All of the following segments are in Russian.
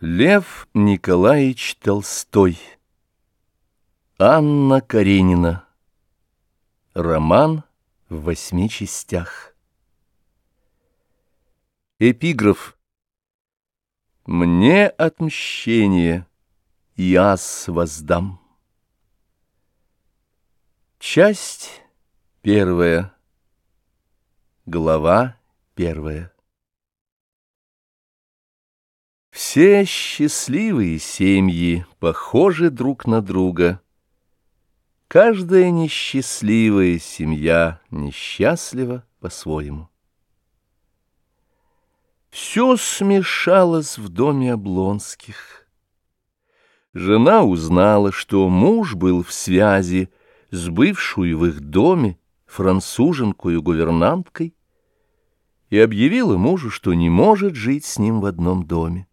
Лев Николаевич Толстой. Анна Каренина. Роман в 8 частях. Эпиграф. Мне отмщение яс воздам. Часть 1. Глава 1. Все счастливые семьи похожи друг на друга. Каждая несчастливая семья несчастлива по-своему. Все смешалось в доме Облонских. Жена узнала, что муж был в связи с бывшую в их доме француженкою-гувернанткой, и объявила мужу, что не может жить с ним в одном доме.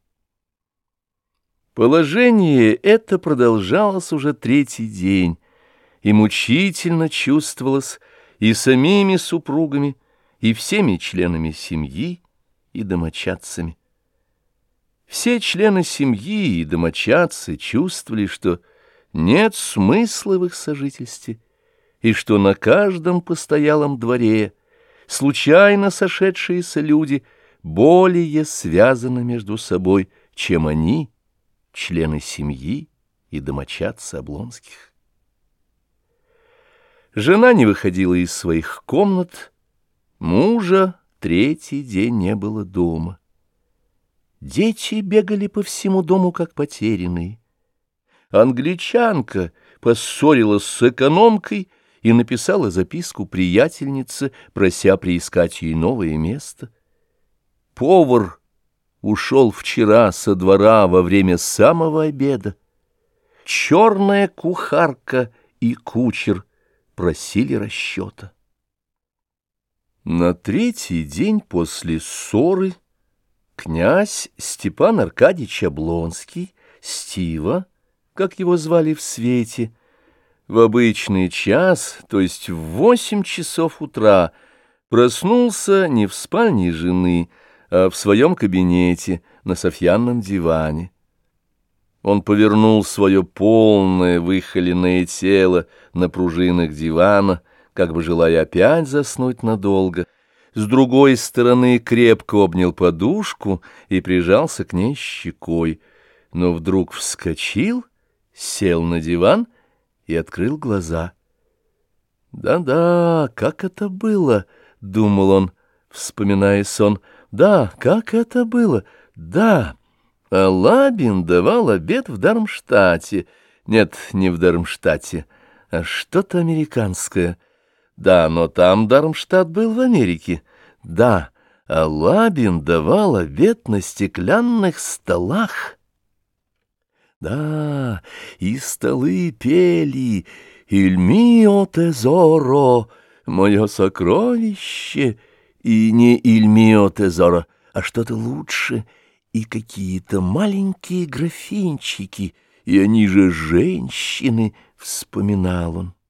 Положение это продолжалось уже 3-й день, и мучительно чувствовалось и самими супругами, и всеми членами семьи и домочадцами. Все члены семьи и домочадцы чувствовали, что нет смысла в их сожительстве, и что на каждом постоялом дворе случайно сошедшиеся люди более связаны между собой, чем они, члены семьи и домочадцы Облонских. Жена не выходила из своих комнат, мужа 3-й день не было дома. Дети бегали по всему дому, как потерянные. Англичанка поссорилась с экономкой и написала записку приятельнице, прося приискать ей новое место. Повар ушел вчера со двора во время самого обеда. Черная кухарка и кучер просили расчета. На 3-й день после ссоры князь Степан Аркадьевич Облонский, Стива, как его звали в свете, в обычный час, то есть в 8 часов утра, проснулся не в спальне жены, а в своем кабинете на софьянном диване. Он повернул свое полное выхоленное тело на пружинах дивана, как бы желая опять заснуть надолго. С другой стороны крепко обнял подушку и прижался к ней щекой, но вдруг вскочил, сел на диван и открыл глаза. «Да-да, как это было?» — думал он, вспоминая сон. «Да, как это было? Да, Алабин давал обед в Дармштадте. Нет, не в Дармштадте, а что-то американское. Да, но там Дармштадт был в Америке. Да, Алабин давал обед на стеклянных столах. Да, и столы пели «Il mio tesoro», «Мое сокровище», и не «Il mio tesoro», а что-то лучше, и какие-то маленькие графинчики, и они же женщины, вспоминал он.